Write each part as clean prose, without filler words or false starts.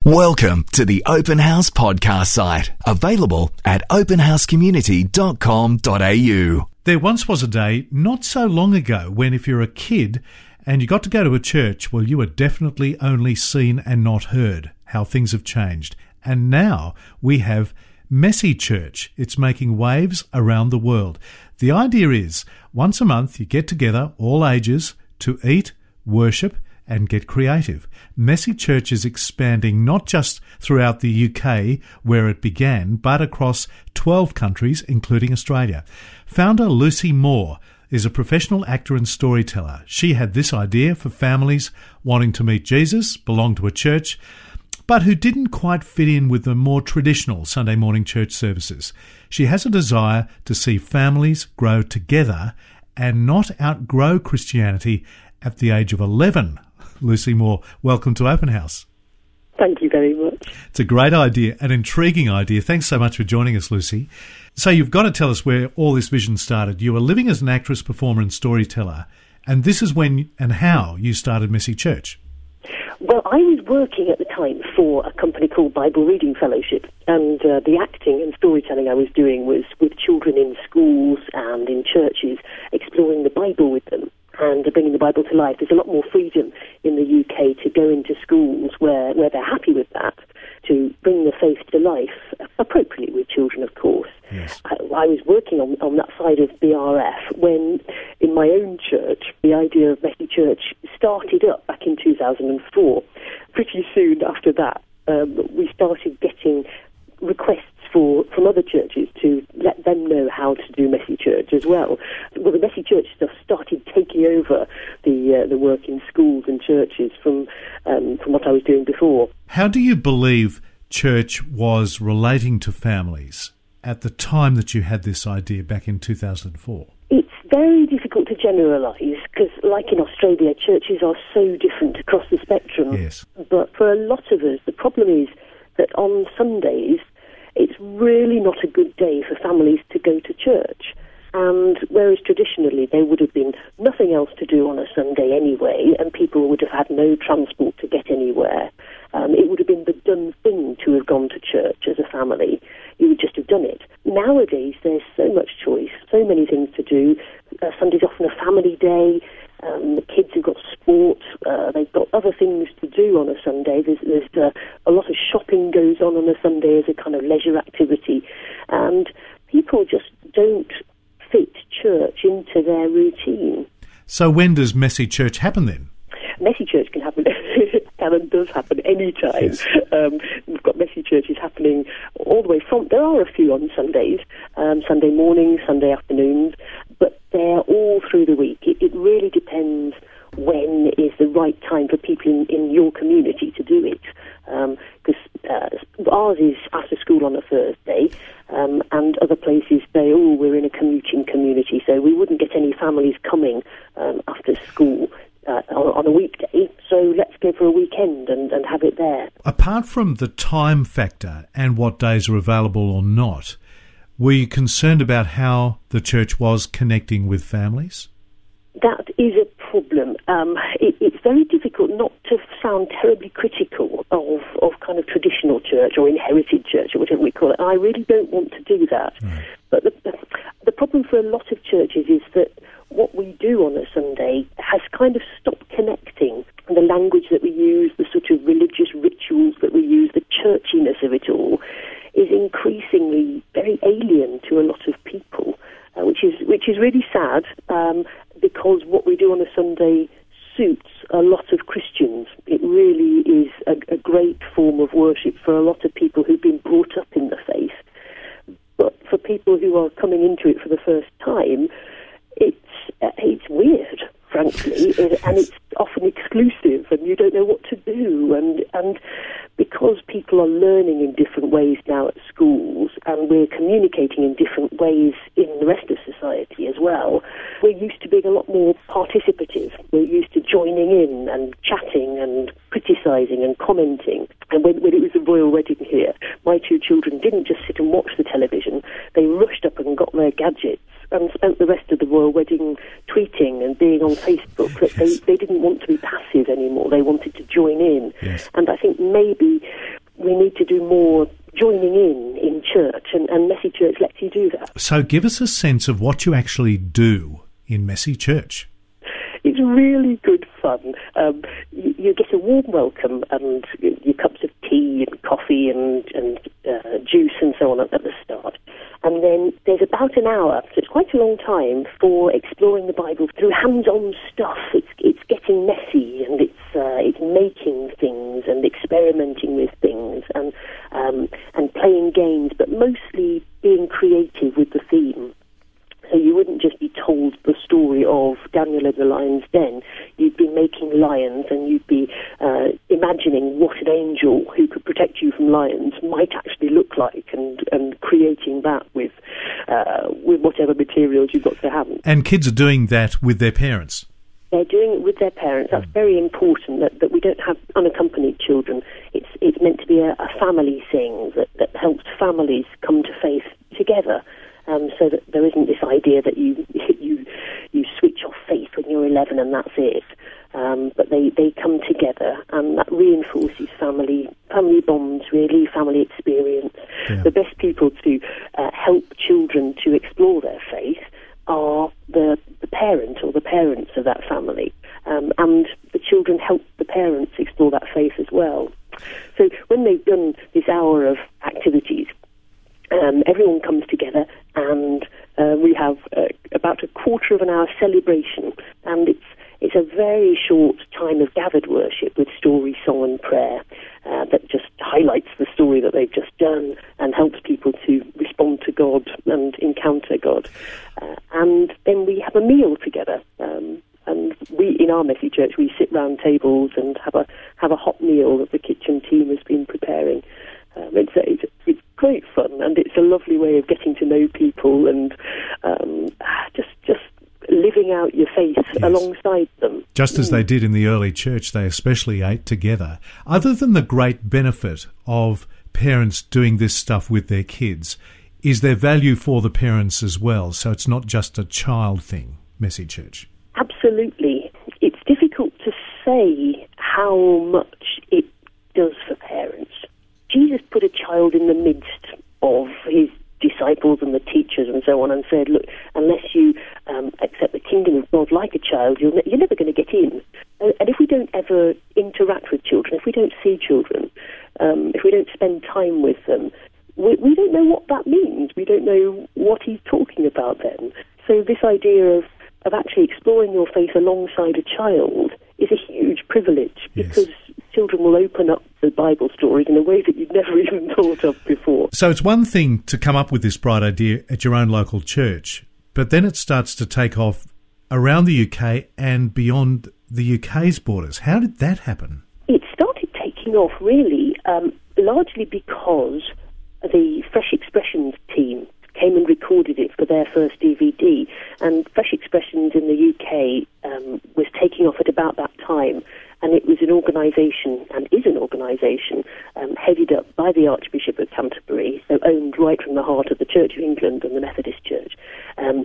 Welcome to the Open House podcast site, available at openhousecommunity.com.au. There once was a day not so long ago when if you're a kid and you got to go to a church, well, you were definitely only seen and not heard. How things have changed. And now we have Messy Church. It's making waves around the world. The idea is once a month you get together, all ages, to eat, worship and get creative. Messy Church is expanding not just throughout the UK where it began, but across 12 countries, including Australia. Founder Lucy Moore is a professional actor and storyteller. She had this idea for families wanting to meet Jesus, belong to a church, but who didn't quite fit in with the more traditional Sunday morning church services. She has a desire to see families grow together and not outgrow Christianity at the age of 11. Lucy Moore, welcome to Open House. Thank you very much. It's a great idea, an intriguing idea. Thanks so much for joining us, Lucy. So you've got to tell us where all this vision started. You were living as an actress, performer and storyteller, and this is when and how you started Messy Church. Well, I was working at the time for a company called Bible Reading Fellowship, and the acting and storytelling I was doing was with children in schools and in churches, exploring the Bible with them and bringing the Bible to life. There's a lot more freedom in the UK to go into schools where they're happy with that, to bring the faith to life, appropriately with children, of course. Yes. I was working on that side of BRF when, in my own church, the idea of Messy Church started up back in 2004. Pretty soon after that, we started getting requests from other churches to let them know how to do Messy Church as well. Well, the Messy Church stuff started taking over the work in schools and churches from what I was doing before. How do you believe church was relating to families at the time that you had this idea back in 2004? It's very difficult to generalise because, like in Australia, churches are so different across the spectrum. Yes. But for a lot of us, the problem is that on Sundays, it's really not a good day for families to go to church. And whereas traditionally there would have been nothing else to do on a Sunday anyway, and people would have had no transport to get anywhere, it would have been the done thing to have gone to church as a family. You would just have done it. Nowadays there's so much choice, so many things to do. Sunday's often a family day. The kids have got sport, they've got other things to do on a Sunday. There's a lot of shopping goes on a Sunday as a kind of leisure activity, and people just don't fit church into their routine. So when does Messy Church happen then? Messy Church can happen, can and does happen any time. Yes. We've got Messy Churches happening all the way from, there are a few on Sundays, Sunday mornings, Sunday afternoons, but they're all through the week. It really depends when is the right time for people in your community to do it. Because ours is after school on a Thursday, and other places say, we're in a commuting community, so we wouldn't get any families coming after school on a weekday, so let's go for a weekend and have it there. Apart from the time factor and what days are available or not, were you concerned about how the church was connecting with families? That is a problem. It's very difficult not to sound terribly critical of kind of traditional church or inherited church or whatever we call it. I really don't want to do that. Right. But the problem for a lot of churches is that what we do on a Sunday has kind of stopped connecting. And the language that we use, the sort of religious rituals that we use, the churchiness of it all is increasingly very alien to a lot of people, which is really sad, because what we do on a Sunday suits a lot of Christians. It really is a great form of worship for a lot of people who've been brought up in the faith. But for people who are coming into it for the first time, it's weird, frankly, and it's often exclusive, and you don't know what to do. And because people are learning in different ways now at schools, and we're communicating in different ways in the rest of society as well, we're used to being a lot more participative. We're used to joining in and chatting and criticising and commenting. And when it was a royal wedding here, my two children didn't just sit and watch the television. They rushed up and got their gadgets and spent the rest of the royal wedding tweeting and being on Facebook. That they didn't want to be passive anymore. They wanted to join in. Yes. And I think maybe we need to do more joining in church, and Messy Church lets you do that. So give us a sense of what you actually do in Messy Church. It's really good fun. You get a warm welcome and your cups of tea and coffee and juice and so on at the start. And then there's about an hour, so it's quite a long time, for exploring the Bible through hands-on stuff. It's getting messy, and it's making things and experimenting with things and playing games, but mostly being creative with the theme. So you wouldn't just be told the story of Daniel in the lion's den. You'd be making lions, and you'd be imagining what an angel who could protect you from lions might actually look like, and creating that with whatever materials you've got to hand. And kids are doing that with their parents. They're doing it with their parents. That's very important, that we don't have unaccompanied children. It's meant to be a family thing that helps families come to faith together. So that there isn't this idea that you switch off faith when you're 11 and that's it. But they come together, and that reinforces family bonds, really, family experience. Yeah. The best people to help children to explore their faith are the parent or the parents of that family. And the children help the parents explore that faith as well. So when they've done this hour of activities, everyone comes together, and we have about a quarter of an hour celebration, and it's a very short time of gathered worship with story, song and prayer that just highlights the story that they've just done and helps people to respond to God and encounter God. And then we have a meal together, and we, in our Messy Church, we sit round tables and have a hot meal that the kitchen team has been preparing. It's great fun, and it's a lovely way of getting to know people and just living out your faith alongside them. Just as they did in the early church, they especially ate together. Other than the great benefit of parents doing this stuff with their kids, is there value for the parents as well? So it's not just a child thing, Messy Church. Absolutely. It's difficult to say how much it does for parents. Jesus put a child in the midst of his disciples and the teachers and so on, and said, look, unless you accept the kingdom of God like a child, you're never going to get in. And if we don't ever interact with children, if we don't see children, if we don't spend time with them, we don't know what that means. We don't know what he's talking about then. So this idea of actually exploring your faith alongside a child is a huge privilege, because children will open up the Bible stories in a way that you'd never even thought of before. So it's one thing to come up with this bright idea at your own local church, but then it starts to take off around the UK and beyond the UK's borders. How did that happen? It started taking off, really, largely because the Fresh Expressions team came and recorded it for their first DVD, and Fresh Expressions in the UK was taking off at about that time, and it was an organisation, and is an organisation, headed up by the Archbishop of Canterbury, so owned right from the heart of the Church of England and the Methodist Church, and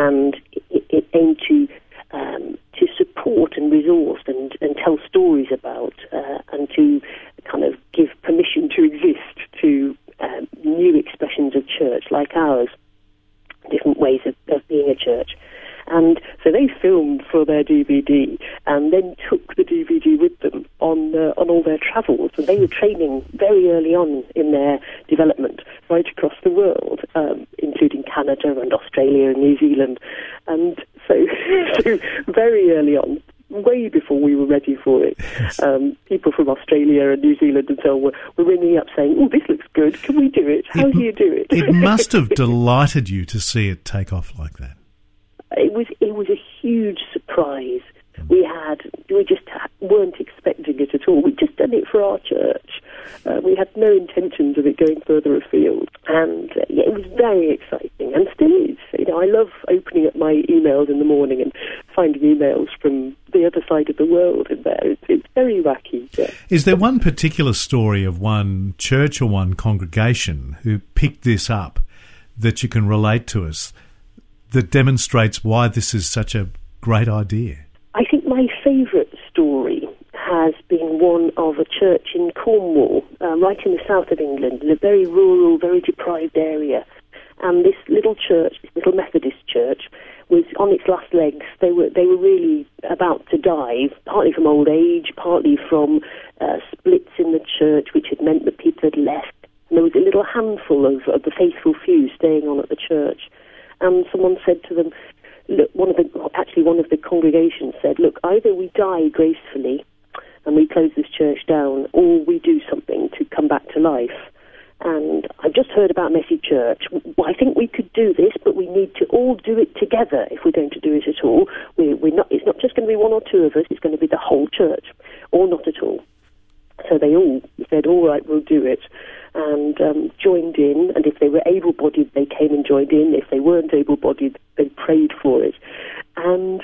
it aimed to support and resource and tell stories about, and to kind of give permission to exist to new expressions of church like ours, different ways of being a church. And so they filmed for their DVD and then took the DVD with them on all their travels. And they were training very early on in their development right across the world, including Canada and Australia and New Zealand. And so very early on, way before we were ready for it, people from Australia and New Zealand and so on were ringing up saying, oh, this looks good, can we do it? How do you do it? It must have delighted you to see it take off like that. It was a huge surprise. We just weren't expecting it at all. We'd just done it for our church. We had no intentions of it going further afield. And it was very exciting, and still is. I love opening up my emails in the morning and finding emails from the other side of the world in there. It's very wacky. Yeah. Is there one particular story of one church or one congregation who picked this up that you can relate to us, that demonstrates why this is such a great idea? I think my favourite story has been one of a church in Cornwall, right in the south of England, in a very rural, very deprived area. And this little church, this little Methodist church, was on its last legs. They were really about to die, partly from old age, partly from splits in the church, which had meant that people had left. And there was a little handful of the faithful few staying on at the church. And someone said to them, look, one of the congregation said, look, either we die gracefully and we close this church down, or we do something to come back to life. And I've just heard about Messy Church. Well, I think we could do this, but we need to all do it together if we're going to do it at all. It's not just going to be one or two of us, it's going to be the whole church, or not at all. So they all said, all right, we'll do it, and joined in. And if they were able-bodied, they came and joined in. If they weren't able-bodied, they prayed for it. And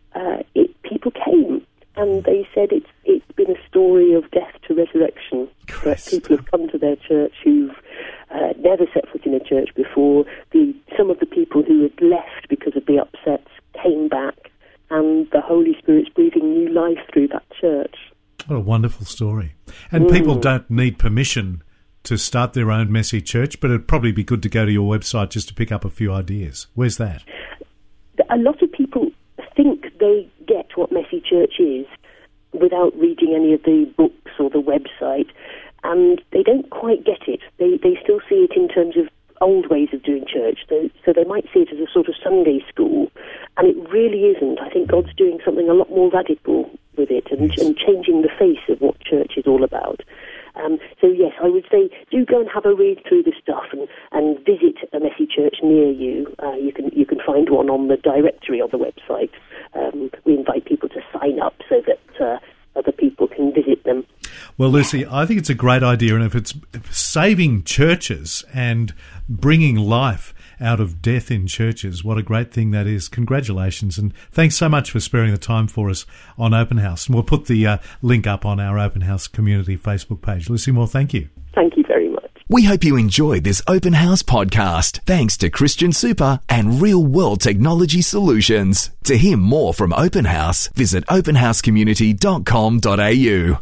people came, and they said it's been a story of death to resurrection. That people have come to their church who've never set foot in a church before. Some of the people who had left because of the upsets came back, and the Holy Spirit's breathing new life through that church. What a wonderful story. And people don't need permission to start their own Messy Church, but it'd probably be good to go to your website just to pick up a few ideas. Where's that? A lot of people think they get what Messy Church is without reading any of the books or the website, and they don't quite get it. They still see it in terms of old ways of doing church, so they might see it as a sort of Sunday school, and it really isn't. I think God's doing something a lot more radical with it, and changing the face of what church is all about. So yes, I would say do go and have a read through the stuff and visit a Messy Church near you. You can find one on the directory on the website. We invite people to sign up so that other people can visit them. Well, Lucy, I think it's a great idea, and if it's saving churches and bringing life out of death in churches, what a great thing that is. Congratulations, and thanks so much for sparing the time for us on Open House. And we'll put the link up on our Open House community Facebook page. Lucy Moore, thank you. Thank you very much. We hope you enjoyed this Open House podcast, thanks to Christian Super and Real World Technology Solutions. To hear more from Open House, visit openhousecommunity.com.au.